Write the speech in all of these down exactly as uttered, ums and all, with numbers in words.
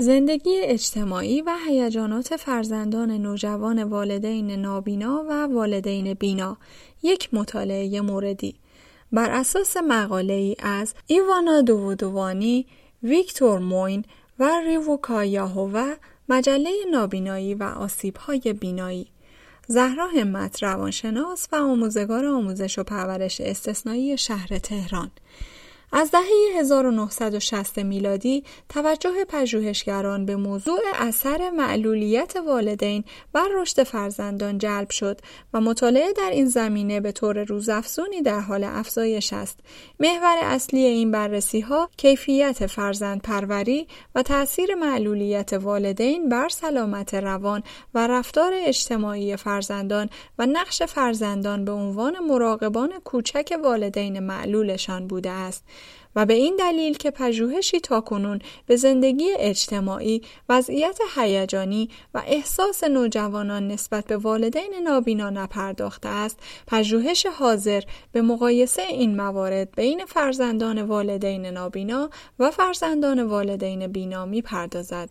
زندگی اجتماعی و هیجانات فرزندان نوجوان والدین نابینا و والدین بینا، یک مطالعه موردی بر اساس مقاله‌ای از ایوانا دوودووانی، ویکتور موین و ریووکا یاهوه، مجله نابینایی و آسیب‌های بینایی. زهرا همت، روانشناس و آموزگار آموزش و پرورش استثنایی شهر تهران. از دهه هزار و نهصد و شصت میلادی توجه پژوهشگران به موضوع اثر معلولیت والدین بر رشد فرزندان جلب شد و مطالعه در این زمینه به طور روزافزونی در حال افزایش است. محور اصلی این بررسی‌ها کیفیت فرزندپروری و تأثیر معلولیت والدین بر سلامت روان و رفتار اجتماعی فرزندان و نقش فرزندان به عنوان مراقبان کوچک والدین معلولشان بوده است. و به این دلیل که پژوهشی تاکنون به زندگی اجتماعی، وضعیت هیجانی و احساس نوجوانان نسبت به والدین نابینا نپرداخته است، پژوهش حاضر به مقایسه این موارد بین فرزندان والدین نابینا و فرزندان والدین بینا می‌پردازد.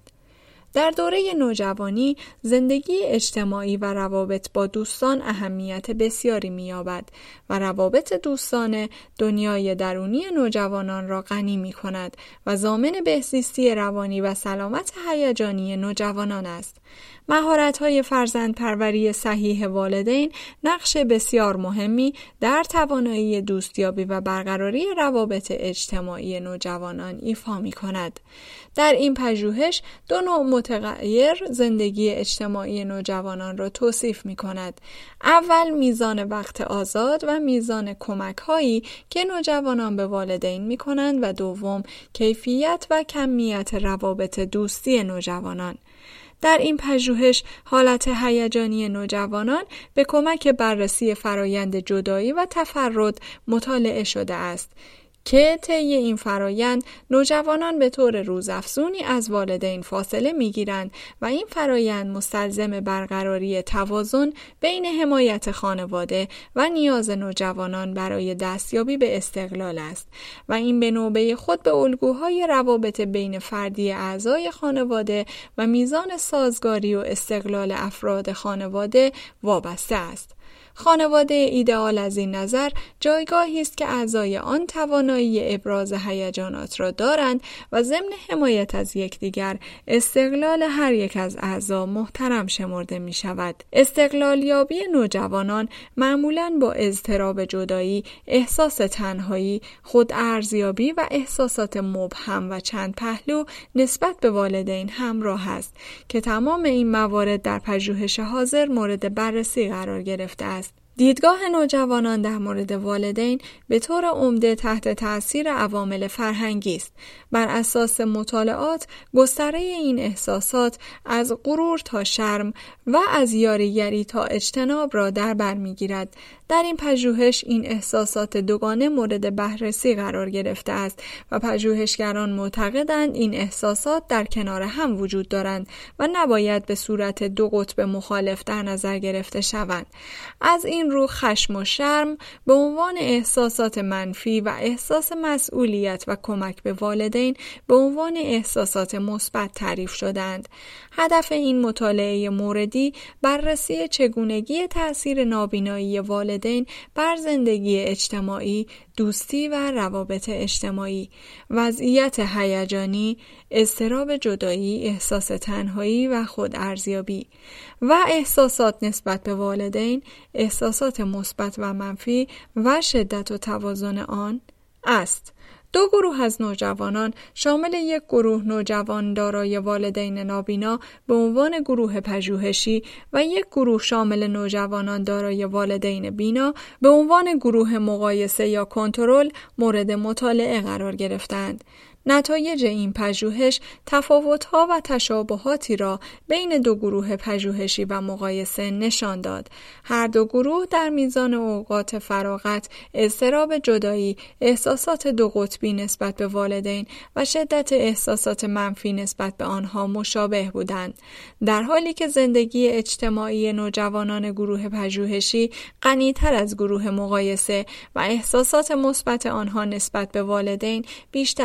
در دوره نوجوانی، زندگی اجتماعی و روابط با دوستان اهمیت بسیاری می‌یابد و روابط دوستانه دنیای درونی نوجوانان را غنی می‌کند و ضامن بهزیستی روانی و سلامت هیجانی نوجوانان است. مهارت‌های فرزندپروری صحیح والدین نقش بسیار مهمی در توانایی دوستیابی و برقراری روابط اجتماعی نوجوانان ایفا می‌کند. در این پژوهش دو نوع متغیر زندگی اجتماعی نوجوانان را توصیف می‌کند. اول میزان وقت آزاد و میزان کمک‌هایی که نوجوانان به والدین می‌کنند و دوم کیفیت و کمیت روابط دوستی نوجوانان. در این پژوهش حالت هیجانی نوجوانان به کمک بررسی فرایند جدایی و تفرد مطالعه شده است که طی این فرایند نوجوانان به طور روزافزونی از والدین فاصله می‌گیرند و این فرایند مستلزم برقراری توازن بین حمایت خانواده و نیاز نوجوانان برای دستیابی به استقلال است و این به نوبه خود به الگوهای روابط بین فردی اعضای خانواده و میزان سازگاری و استقلال افراد خانواده وابسته است. خانواده ایدئال از این نظر جایگاهی است که اعضای آن توانایی ابراز هیجانات را دارند و ضمن حمایت از یکدیگر استقلال هر یک از اعضا محترم شمرده می شود. استقلالیابی نوجوانان معمولاً با اضطراب جدایی، احساس تنهایی، خودارزیابی و احساسات مبهم و چند پهلو نسبت به والدین همراه است که تمام این موارد در پژوهش حاضر مورد بررسی قرار گرفته است. دیدگاه نوجوانان در مورد والدین به طور عمده تحت تأثیر عوامل فرهنگی است. بر اساس مطالعات، گستره این احساسات از غرور تا شرم و از یاریگری تا اجتناب را در بر می‌گیرد. در این پژوهش این احساسات دوگانه مورد بررسی قرار گرفته است و پژوهشگران معتقدند این احساسات در کنار هم وجود دارند و نباید به صورت دو قطب مخالف در نظر گرفته شوند. از این رو خشم و شرم به عنوان احساسات منفی و احساس مسئولیت و کمک به والدین به عنوان احساسات مثبت تعریف شدند. هدف این مطالعه موردی بررسی چگونگی تأثیر نابینایی والدین بر زندگی اجتماعی، دوستی و روابط اجتماعی، وضعیت هیجانی، اضطراب جدایی، احساس تنهایی و خودارزیابی و احساسات نسبت به والدین، احساسات مثبت و منفی و شدت و توازن آن است. دو گروه از نوجوانان شامل یک گروه نوجوان دارای والدین نابینا به عنوان گروه پژوهشی و یک گروه شامل نوجوانان دارای والدین بینا به عنوان گروه مقایسه یا کنترل مورد مطالعه قرار گرفتند. نتایج این پژوهش تفاوت‌ها و تشابهاتی را بین دو گروه پژوهشی و مقایسه نشان داد. هر دو گروه در میزان اوقات فراغت، اضطراب جدایی، احساسات دو قطبی نسبت به والدین و شدت احساسات منفی نسبت به آنها مشابه بودند، در حالی که زندگی اجتماعی نوجوانان گروه پژوهشی غنی‌تر از گروه مقایسه و احساسات مثبت آنها نسبت به والدین بیشتر از گروه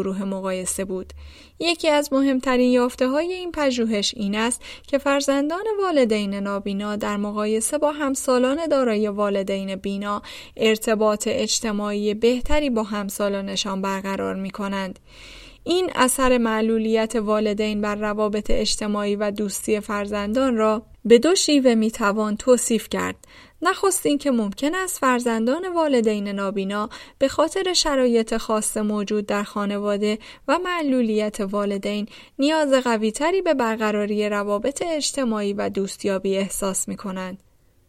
گروه مقایسه بود. یکی از مهمترین یافته‌های این پژوهش این است که فرزندان والدین نابینا در مقایسه با همسالان دارای والدین بینا ارتباط اجتماعی بهتری با همسالانشان برقرار می‌کنند. این اثر معلولیت والدین بر روابط اجتماعی و دوستی فرزندان را به دو شیوه میتوان توصیف کرد. نخست این که ممکن است فرزندان والدین نابینا به خاطر شرایط خاص موجود در خانواده و معلولیت والدین نیاز قوی‌تری به برقراری روابط اجتماعی و دوستیابی احساس می‌کنند.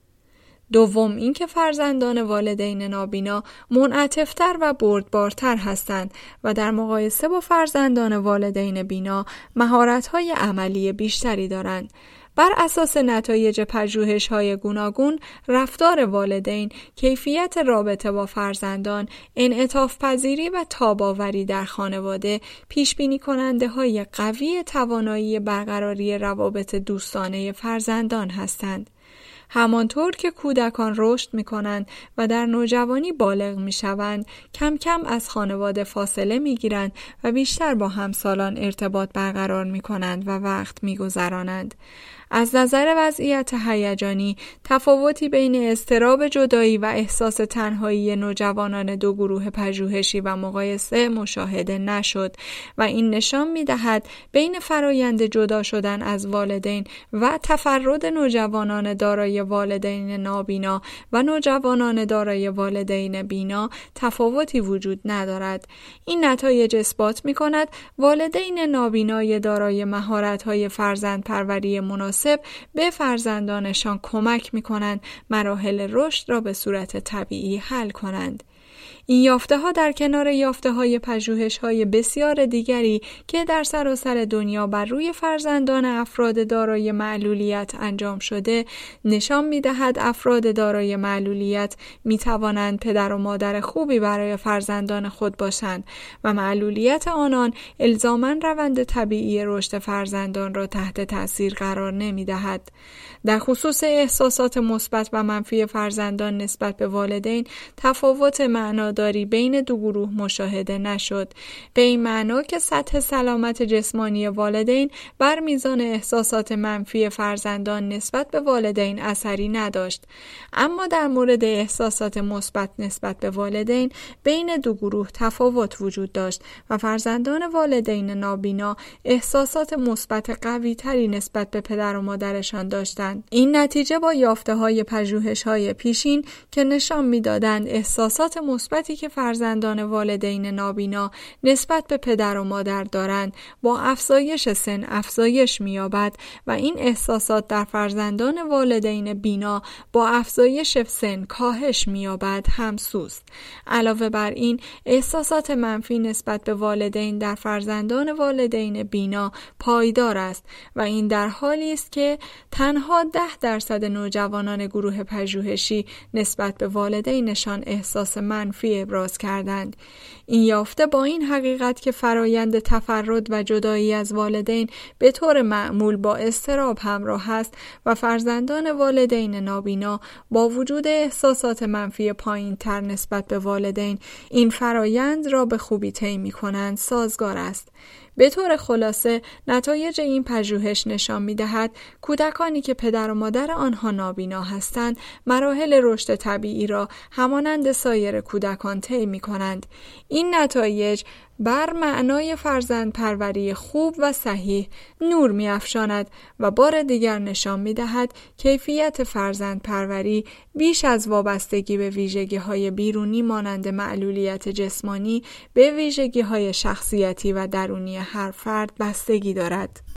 دوم اینکه فرزندان والدین نابینا منعطف‌تر و بردبارتر هستند و در مقایسه با فرزندان والدین بینا مهارت‌های عملی بیشتری دارند. بر اساس نتایج پژوهش‌های گوناگون، رفتار والدین، کیفیت رابطه با فرزندان، انعطاف پذیری و تاب‌آوری در خانواده، پیش‌بینی کننده‌های قوی توانایی برقراری روابط دوستانه فرزندان هستند. همانطور که کودکان رشد می‌کنند و در نوجوانی بالغ می‌شوند، کم کم از خانواده فاصله می‌گیرند و بیشتر با همسالان ارتباط برقرار می‌کنند و وقت می‌گذرانند. از نظر وضعیت هیجانی، تفاوتی بین اضطراب جدایی و احساس تنهایی نوجوانان دو گروه پژوهشی و مقایسه مشاهده نشد و این نشان می‌دهد بین فرایند جدا شدن از والدین و تفرد نوجوانان دارای والدین نابینا و نوجوانان دارای والدین بینا تفاوتی وجود ندارد. این نتایج اثبات می‌کند والدین نابینای دارای مهارت‌های فرزندپروری مناسب به فرزندانشان کمک می‌کنند مراحل رشد را به صورت طبیعی حل کنند. این یافته‌ها در کنار یافته‌های پژوهش‌های بسیار دیگری که در سراسر دنیا بر روی فرزندان افراد دارای معلولیت انجام شده، نشان می‌دهد افراد دارای معلولیت می‌توانند پدر و مادر خوبی برای فرزندان خود باشند و معلولیت آنان الزاماً روند طبیعی رشد فرزندان را تحت تأثیر قرار نمی‌دهد. در خصوص احساسات مثبت و منفی فرزندان نسبت به والدین، تفاوت معناداری بین دو گروه مشاهده نشد، به این معنا که سطح سلامت جسمانی والدین بر میزان احساسات منفی فرزندان نسبت به والدین اثری نداشت. اما در مورد احساسات مثبت نسبت به والدین بین دو گروه تفاوت وجود داشت و فرزندان والدین نابینا احساسات مثبت قوی‌تری نسبت به پدر و مادرشان داشتند. این نتیجه با یافته‌های پژوهش‌های پیشین که نشان می‌دادند احساسات مثبتی که فرزندان والدین نابینا نسبت به پدر و مادر دارند با افزایش سن افزایش می‌یابد و این احساسات در فرزندان والدین بینا با افزایش سن کاهش می‌یابد همسوست. علاوه بر این، احساسات منفی نسبت به والدین در فرزندان والدین بینا پایدار است و این در حالی است که تنها ده درصد نوجوانان گروه پژوهشی نسبت به والدینشان احساس منفی ابراز کردند. این یافته با این حقیقت که فرایند تفرد و جدایی از والدین به طور معمول با اضطراب همراه است و فرزندان والدین نابینا با وجود احساسات منفی پایین‌تر نسبت به والدین این فرایند را به خوبی طی می‌کنند سازگار است. به طور خلاصه، نتایج این پژوهش نشان می‌دهد کودکانی که پدر و مادر آنها نابینا هستند، مراحل رشد طبیعی را همانند سایر کودکان طی می‌کنند. این نتایج بر معنای فرزندپروری خوب و صحیح نور می‌افشاند و بار دیگر نشان می‌دهد کیفیت فرزندپروری بیش از وابستگی به ویژگی‌های بیرونی مانند معلولیت جسمانی به ویژگی‌های شخصیتی و درونی هر فرد بستگی دارد.